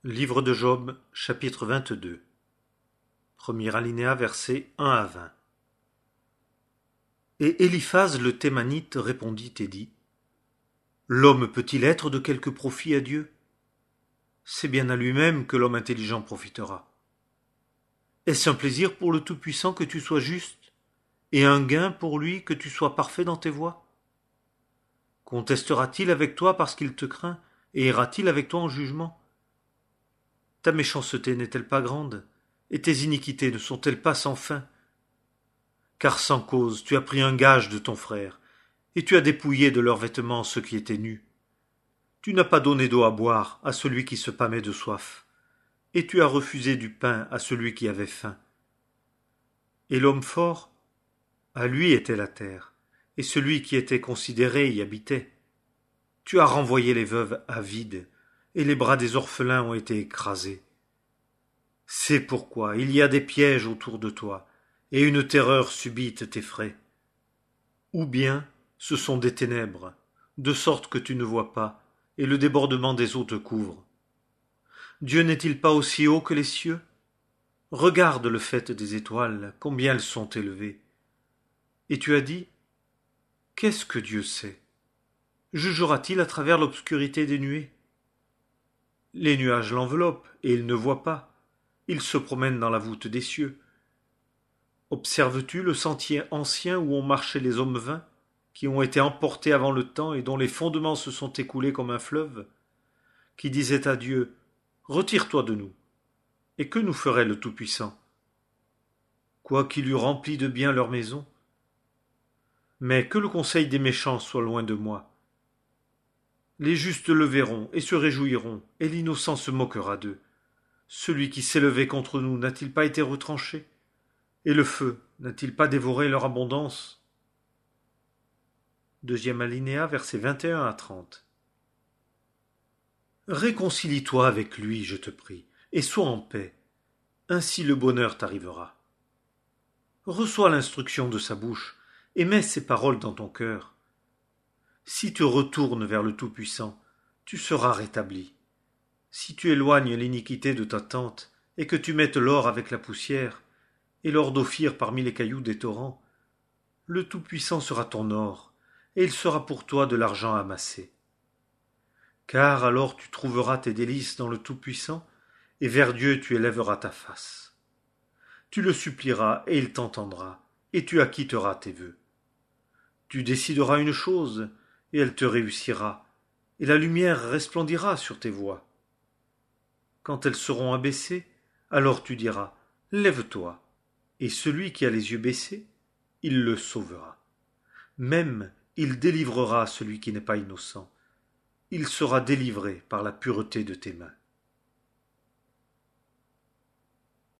Livre de Job, chapitre 22. Premier alinéa, versets 1 à 20. Et Éliphaz le Thémanite répondit et dit: L'homme peut-il être de quelque profit à Dieu? C'est bien à lui-même que l'homme intelligent profitera. Est-ce un plaisir pour le Tout-Puissant que tu sois juste, et un gain pour lui que tu sois parfait dans tes voies? Contestera-t-il avec toi parce qu'il te craint, et ira-t-il avec toi en jugement? Ta méchanceté n'est-elle pas grande, et tes iniquités ne sont-elles pas sans fin? Car sans cause tu as pris un gage de ton frère, et tu as dépouillé de leurs vêtements ceux qui étaient nus. Tu n'as pas donné d'eau à boire à celui qui se pâmait de soif, et tu as refusé du pain à celui qui avait faim. Et l'homme fort, à lui était la terre, et celui qui était considéré y habitait. Tu as renvoyé les veuves avides, et les bras des orphelins ont été écrasés. C'est pourquoi il y a des pièges autour de toi, et une terreur subite t'effraie. Ou bien ce sont des ténèbres, de sorte que tu ne vois pas, et le débordement des eaux te couvre. Dieu n'est-il pas aussi haut que les cieux? Regarde le fait des étoiles, combien elles sont élevées. Et tu as dit: Qu'est-ce que Dieu sait? Jugera-t-il à travers l'obscurité des nuées? Les nuages l'enveloppent, et il ne voit pas. Il se promène dans la voûte des cieux. Observes-tu le sentier ancien où ont marché les hommes vains, qui ont été emportés avant le temps et dont les fondements se sont écoulés comme un fleuve, qui disaient à Dieu: Retire-toi de nous. Et que nous ferait le Tout-Puissant? Quoiqu'il eût rempli de bien leur maison. Mais que le conseil des méchants soit loin de moi. Les justes le verront et se réjouiront, et l'innocent se moquera d'eux. Celui qui s'est levé contre nous n'a-t-il pas été retranché? Et le feu n'a-t-il pas dévoré leur abondance? Deuxième alinéa, versets 21 à 30. Réconcilie-toi avec lui, je te prie, et sois en paix. Ainsi le bonheur t'arrivera. Reçois l'instruction de sa bouche, et mets ses paroles dans ton cœur. Si tu retournes vers le Tout-Puissant, tu seras rétabli. Si tu éloignes l'iniquité de ta tente, et que tu mettes l'or avec la poussière, et l'or d'Ophir parmi les cailloux des torrents, le Tout-Puissant sera ton or, et il sera pour toi de l'argent amassé. Car alors tu trouveras tes délices dans le Tout-Puissant, et vers Dieu tu élèveras ta face. Tu le supplieras, et il t'entendra, et tu acquitteras tes vœux. Tu décideras une chose, et elle te réussira, et la lumière resplendira sur tes voies. Quand elles seront abaissées, alors tu diras: Lève-toi, et celui qui a les yeux baissés, il le sauvera. Même il délivrera celui qui n'est pas innocent. Il sera délivré par la pureté de tes mains.